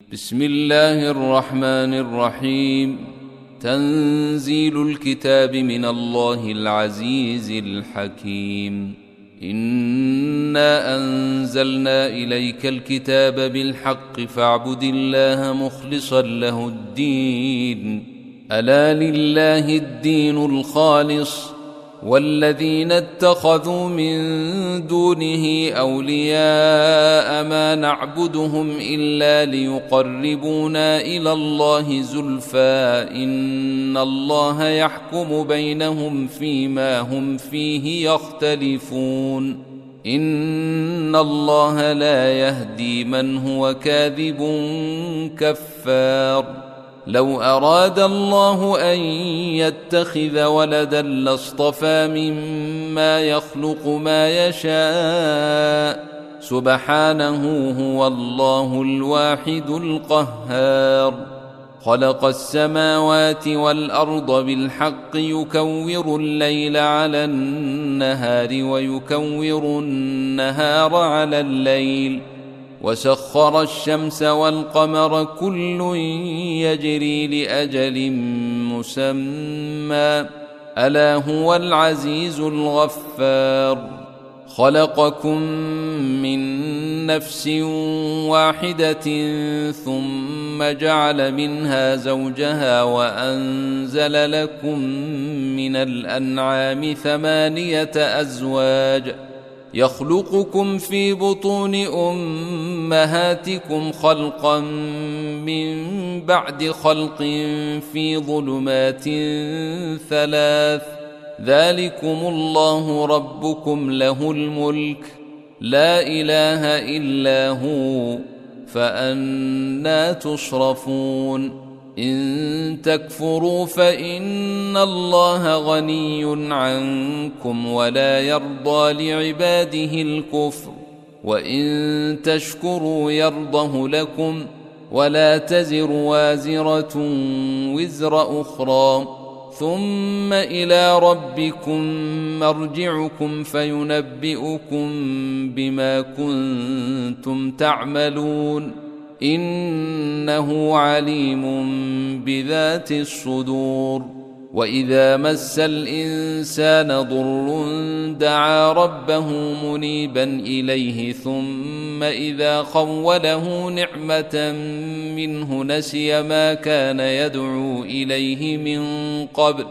بسم الله الرحمن الرحيم. تنزيل الكتاب من الله العزيز الحكيم. إنا أنزلنا إليك الكتاب بالحق فاعبد الله مخلصا له الدين. ألا لله الدين الخالص والذين اتخذوا من دونه أولياء ما نعبدهم إلا ليقربونا إلى الله زلفى إن الله يحكم بينهم فيما هم فيه يختلفون. إن الله لا يهدي من هو كاذب كفار. لو أراد الله أن يتخذ ولدا لاصطفى مما يخلق ما يشاء سبحانه هو الله الواحد القهار. خلق السماوات والأرض بالحق يكور الليل على النهار ويكور النهار على الليل وسخر الشمس والقمر كل يجري لأجل مسمى ألا هو العزيز الغفار. خلقكم من نفس واحدة ثم جعل منها زوجها وأنزل لكم من الأنعام 8 أزواج يخلقكم في بطون أمهاتكم خلقا من بعد خلق في ظلمات 3 ذلكم الله ربكم له الملك لا إله إلا هو فأنى تصرفون. إن تكفروا فإن الله غني عنكم ولا يرضى لعباده الكفر وإن تشكروا يرضه لكم ولا تزر وازرة وزر أخرى ثم إلى ربكم مرجعكم فينبئكم بما كنتم تعملون إنه عليم بذات الصدور. وإذا مس الإنسان ضر دعا ربه منيبا إليه ثم إذا خوله نعمة منه نسي ما كان يدعو إليه من قبل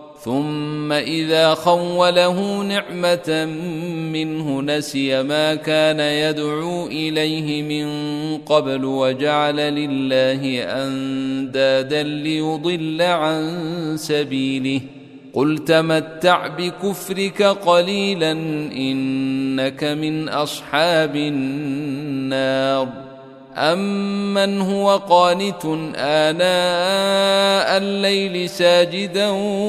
وجعل لله أندادا ليضل عن سبيله. قل تمتع بكفرك قليلا إنك من أصحاب النار. أمن هو قانت آناء الليل ساجدا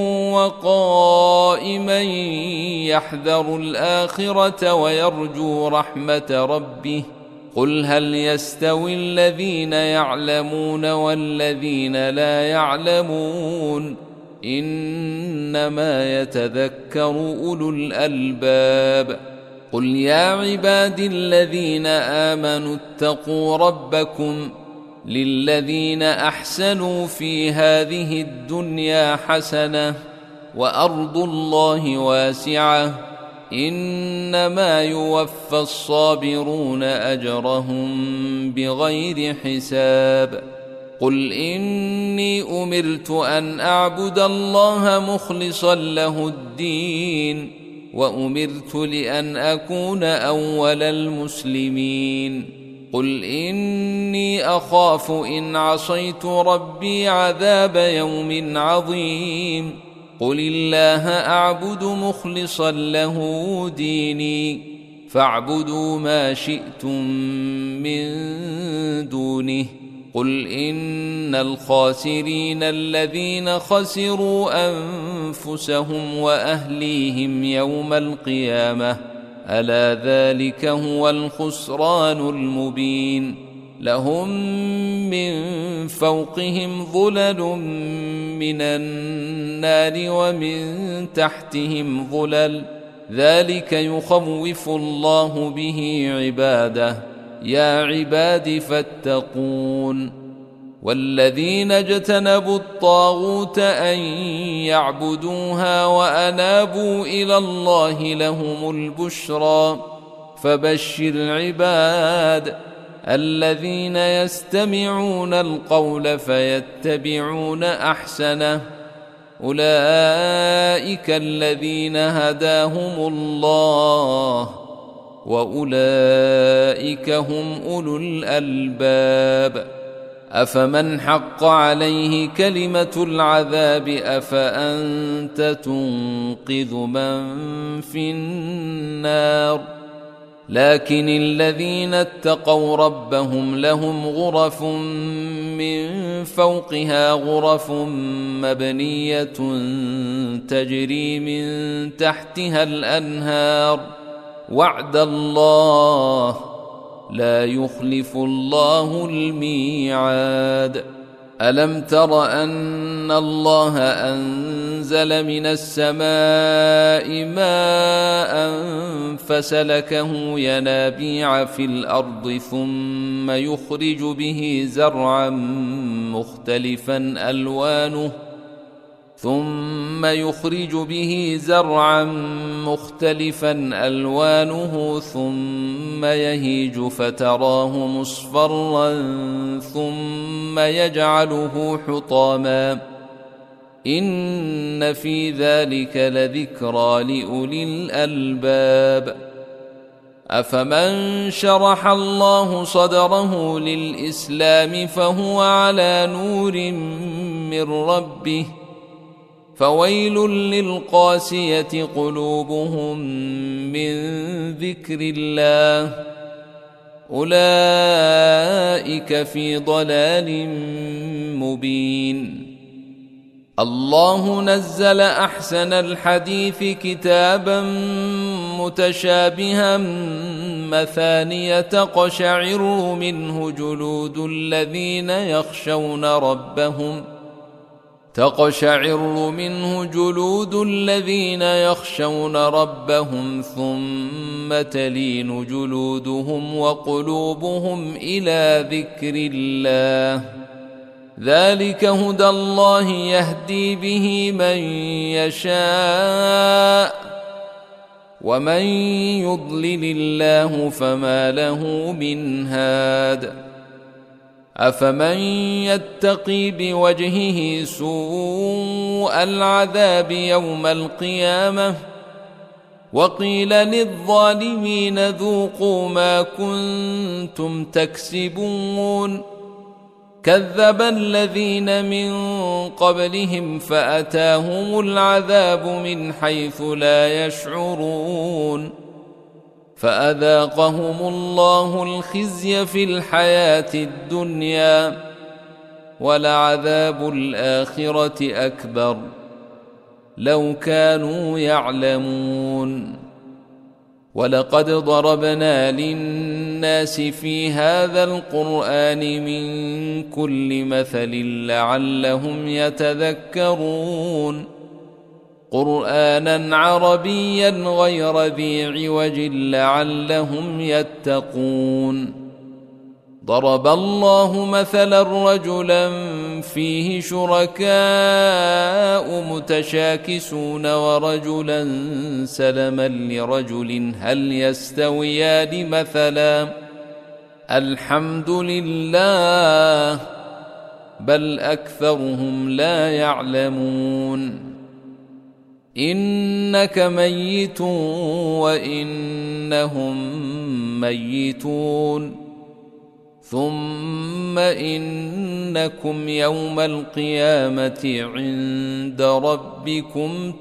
وقائما يحذر الآخرة ويرجو رحمة ربه قل هل يستوي الذين يعلمون والذين لا يعلمون إنما يتذكر أولو الألباب. قل يا عبادي الذين آمنوا اتقوا ربكم للذين أحسنوا في هذه الدنيا حسنة وأرض الله واسعة إنما يوفى الصابرون أجرهم بغير حساب. قل إني أمرت أن أعبد الله مخلصا له الدين وأمرت لأن أكون أول المسلمين. قل إني أخاف إن عصيت ربي عذاب يوم عظيم. قل الله أعبد مخلصا له ديني فاعبدوا ما شئتم من دونه. قل إن الخاسرين الذين خسروا أنفسهم وأهليهم يوم القيامة ألا ذلك هو الخسران المبين. لهم من فوقهم ظلل من النار ومن تحتهم ظلل ذلك يخوف الله به عباده يا عباد فاتقون والذين اجتنبوا الطاغوت أن يعبدوها وأنابوا إلى الله لهم البشرى فبشر عباد الذين يستمعون القول فيتبعون أحسنه أولئك الذين هداهم الله وأولئك هم أولو الألباب أفمن حق عليه كلمة العذاب أفأنت تنقذ من في النار لكن الذين اتقوا ربهم لهم غرف من فوقها غرف مبنية تجري من تحتها الأنهار وعد الله لا يخلف الله الميعاد ألم تر أن الله أنزل من السماء ماء فسلكه ينابيع في الأرض ثم يخرج به زرعا مختلفا ألوانه ثم يهيج فتراه مصفرا ثم يجعله حطاما إن في ذلك لذكرى لأولي الألباب أفمن شرح الله صدره للإسلام فهو على نور من ربه فويل للقاسية قلوبهم من ذكر الله أولئك في ضلال مبين الله نزل أحسن الحديث كتابا متشابها مثانية تقشعر منه جلود الذين يخشون ربهم ثم تلين جلودهم وقلوبهم إلى ذكر الله ذلك هدى الله يهدي به من يشاء ومن يضلل الله فما له من هاد أفمن يتقي بوجهه سوء العذاب يوم القيامة وقيل للظالمين ذوقوا ما كنتم تكسبون كذب الذين من قبلهم فأتاهم العذاب من حيث لا يشعرون فأذاقهم الله الخزي في الحياة الدنيا ولعذاب الآخرة أكبر لو كانوا يعلمون ولقد ضربنا للناس في هذا القرآن من كل مثل لعلهم يتذكرون قرآنا عربيا غير ذي عوج لعلهم يتقون ضرب الله مثلا رجلا فيه شركاء متشاكسون ورجلا سلما لرجل هل يستويان مثلا الحمد لله بل أكثرهم لا يعلمون إنك ميت وإنهم ميتون ثم إنكم يوم القيامة عند ربكم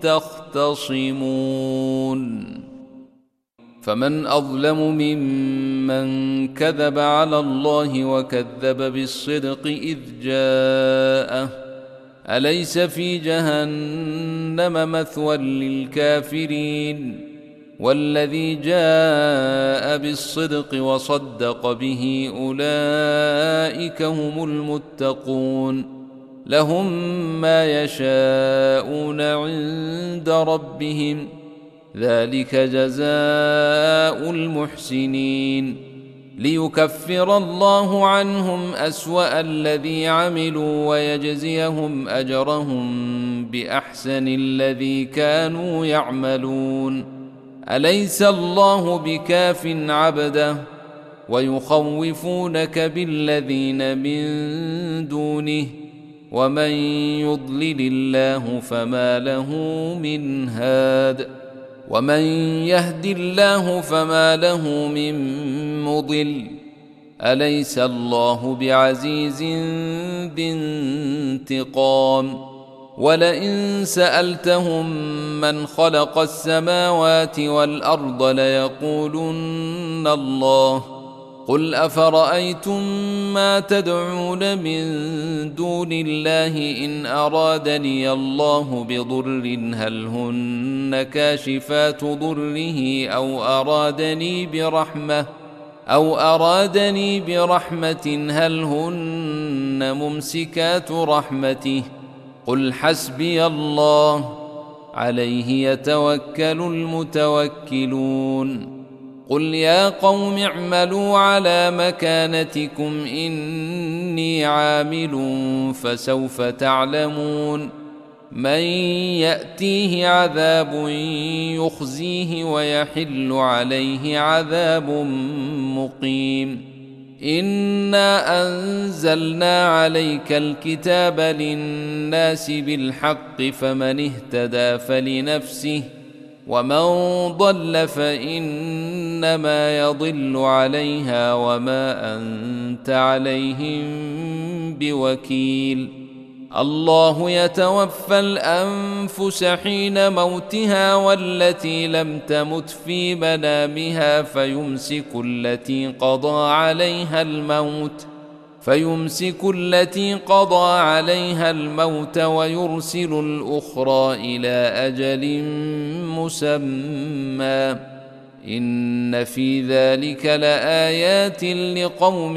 تختصمون فمن أظلم ممن كذب على الله وكذب بالصدق إذ جاءه أليس في جهنم مثوى للكافرين والذي جاء بالصدق وصدق به أولئك هم المتقون لهم ما يشاءون عند ربهم ذلك جزاء المحسنين ليكفر الله عنهم أسوأ الذي عملوا ويجزيهم أجرهم بأحسن الذي كانوا يعملون. أليس الله بكاف عبده ويخوفونك بالذين من دونه ومن يضلل الله فما له من هاد ومن يهد الله فما له من مضل. أليس الله بعزيز ذي انتقام. ولئن سألتهم من خلق السماوات والأرض ليقولن الله. قل أفرأيتم ما تدعون من دون الله إن أرادني الله بضر هل هن كاشفات ضره أو أرادني برحمة هل هن ممسكات رحمته. قل حسبي الله عليه يتوكل المتوكلون. قل يا قوم اعملوا على مكانتكم إني عامل فسوف تعلمون من يأتيه عذاب يخزيه ويحل عليه عذاب مقيم. إنا أنزلنا عليك الكتاب للناس بالحق فمن اهتدى فلنفسه ومن ضل فإنما يضل عليها وما أنت عليهم بوكيل. الله يتوفى الأنفس حين موتها والتي لم تمت في منامها فيمسك التي قضى عليها الموت ويرسل الأخرى إلى أجل مسمى. إن في ذلك لآيات لقوم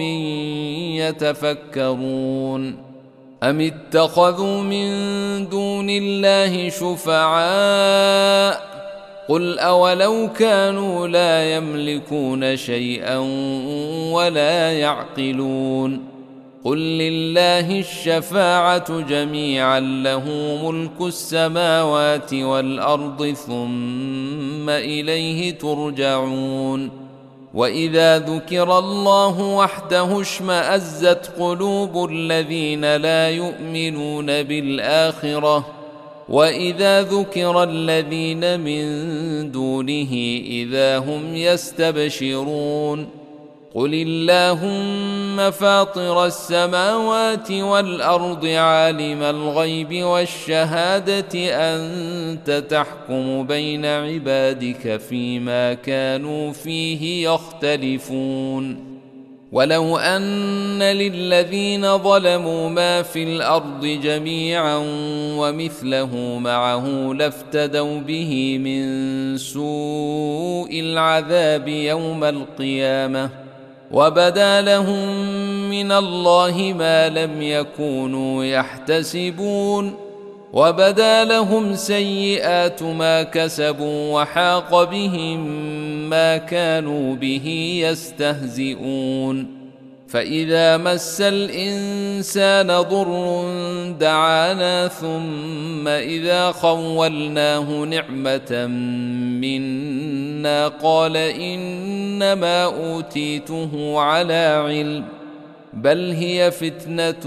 يتفكرون. أم اتخذوا من دون الله شفعاء قل أولو كانوا لا يملكون شيئا ولا يعقلون. قل لله الشفاعة جميعا له ملك السماوات والأرض ثم إليه ترجعون. وإذا ذكر الله وحده اشمأزت قلوب الذين لا يؤمنون بالآخرة وإذا ذكر الذين من دونه إذا هم يستبشرون. قل اللهم فاطر السماوات والأرض عالم الغيب والشهادة أنت تحكم بين عبادك فيما كانوا فيه يختلفون. ولو أن للذين ظلموا ما في الأرض جميعا ومثله معه لافتدوا به من سوء العذاب يوم القيامة وبدا لهم من الله ما لم يكونوا يحتسبون. وبدا لهم سيئات ما كسبوا وحاق بهم ما كانوا به يستهزئون. فإذا مس الإنسان ضر دعانا ثم إذا خولناه نعمة منا قال إنما أوتيته على علم بل هي فتنة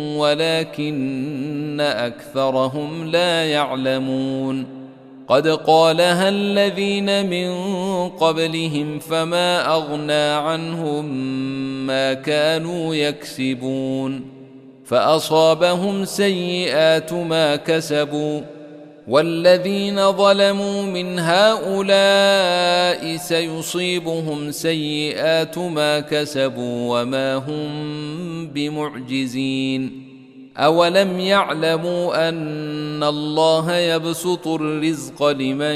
ولكن أكثرهم لا يعلمون. قد قالها الذين من قبلهم فما أغنى عنهم ما كانوا يكسبون فأصابهم سيئات ما كسبوا والذين ظلموا من هؤلاء سيصيبهم سيئات ما كسبوا وما هم بمعجزين. أولم يعلموا أن الله يبسط الرزق لمن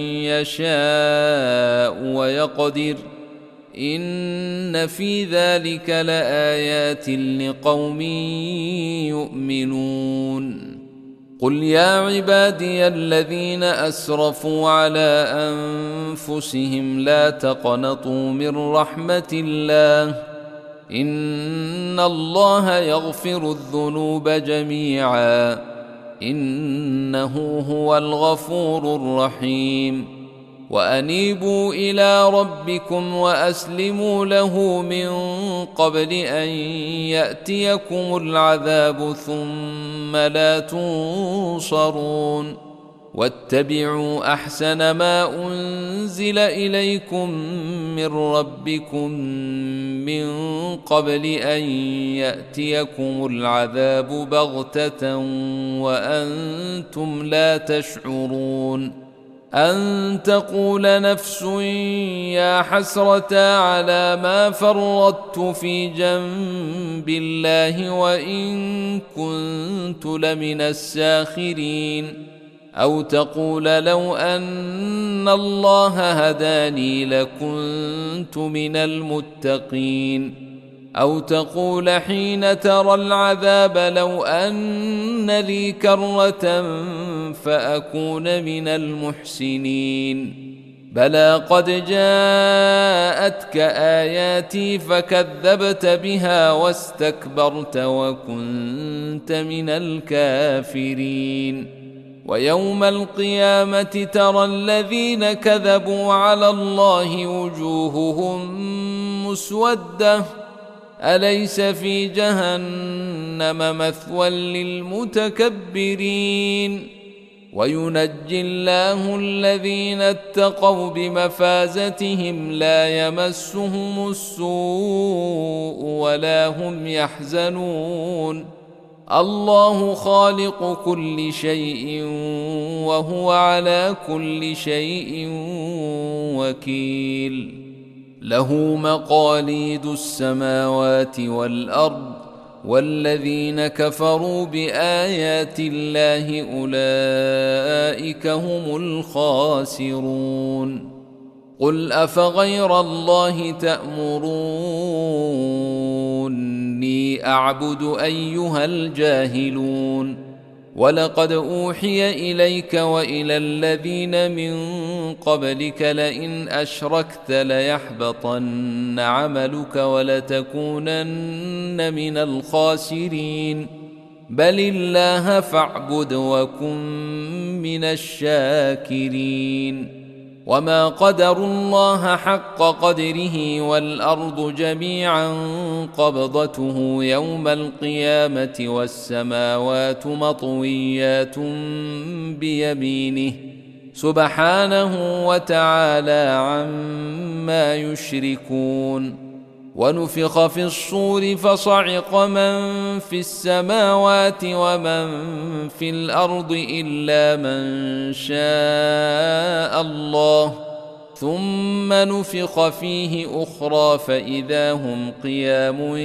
يشاء ويقدر إن في ذلك لآيات لقوم يؤمنون. قل يا عبادي الذين أسرفوا على أنفسهم لا تقنطوا من رحمة الله إن الله يغفر الذنوب جميعا إنه هو الغفور الرحيم وأنيبوا إلى ربكم وأسلموا له من قبل أن يأتيكم العذاب ثم لا تنصرون واتبعوا أحسن ما أنزل إليكم من ربكم من قبل أن يأتيكم العذاب بغتة وأنتم لا تشعرون أن تقول نفس يا حسرة على ما فرطت في جنب الله وإن كنت لمن الساخرين أو تقول لو أن الله هداني لكنت من المتقين أو تقول حين ترى العذاب لو أن لي كرة فأكون من المحسنين بلى قد جاءتك آياتي فكذبت بها واستكبرت وكنت من الكافرين ويوم القيامة ترى الذين كذبوا على الله وجوههم مسودة أليس في جهنم مثوى للمتكبرين وينجي الله الذين اتقوا بمفازتهم لا يمسهم السوء ولا هم يحزنون الله خالق كل شيء وهو على كل شيء وكيل له مقاليد السماوات والأرض والذين كفروا بآيات الله أولئك هم الخاسرون قل أفغير الله تأمروني أعبد أيها الجاهلون ولقد أوحي إليك وإلى الذين من قبلك لئن أشركت ليحبطن عملك ولتكونن من الخاسرين بل الله فاعبد وكن من الشاكرين وما قدروا الله حق قدره والأرض جميعا قبضته يوم القيامة والسماوات مطويات بيمينه سبحانه وتعالى عما يشركون ونفخ في الصور فصعق من في السماوات ومن في الأرض إلا من شاء الله ثم نفخ فيه أخرى فإذا هم قيام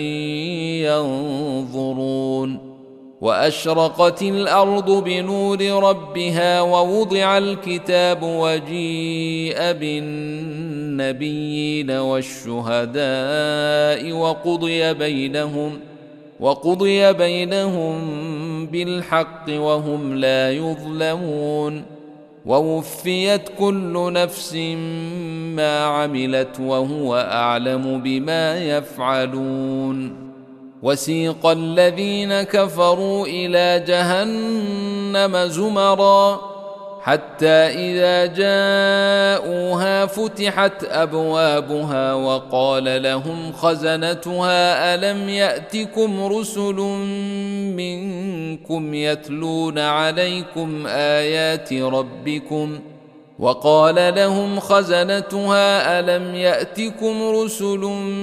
ينظرون وأشرقت الأرض بنور ربها ووضع الكتاب وجيء بالنبيين والشهداء وقضي بينهم بالحق وهم لا يظلمون ووفيت كل نفس ما عملت وهو أعلم بما يفعلون وسيق الذين كفروا إلى جهنم زمرا حتى إذا جاءوها فتحت أبوابها وقال لهم خزنتها ألم يأتكم رسل منكم يتلون عليكم آيات ربكم وقال لهم خزنتها ألم يأتكم رسل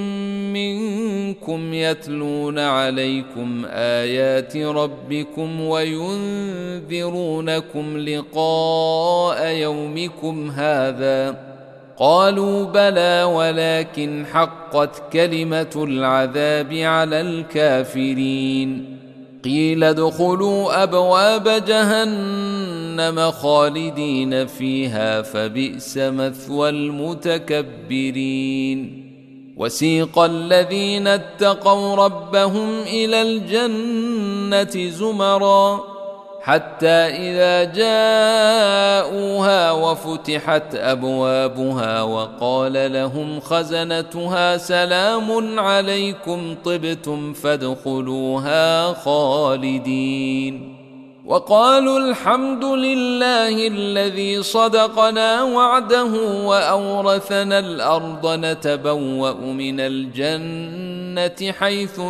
منكم يتلون عليكم آيات ربكم وينذرونكم لقاء يومكم هذا قالوا بلى ولكن حقت كلمة العذاب على الكافرين قيل ادخلوا أبواب جهنم خالدين فيها فبئس مثوى المتكبرين وسيق الذين اتقوا ربهم إلى الجنة زمرا حتى إذا جاءوها وفتحت أبوابها وقال لهم خزنتها سلام عليكم طبتم فادخلوها خالدين وقالوا الحمد لله الذي صدقنا وعده وأورثنا الأرض نتبوأ من الجنة حيث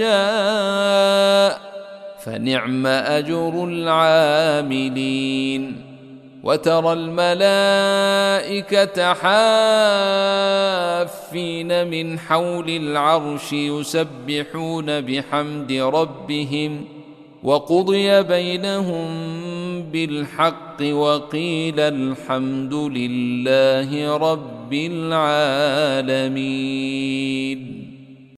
نشاء فنعم أجر العاملين وترى الملائكة حافين من حول العرش يسبحون بحمد ربهم وقضي بينهم بالحق وقيل الحمد لله رب العالمين.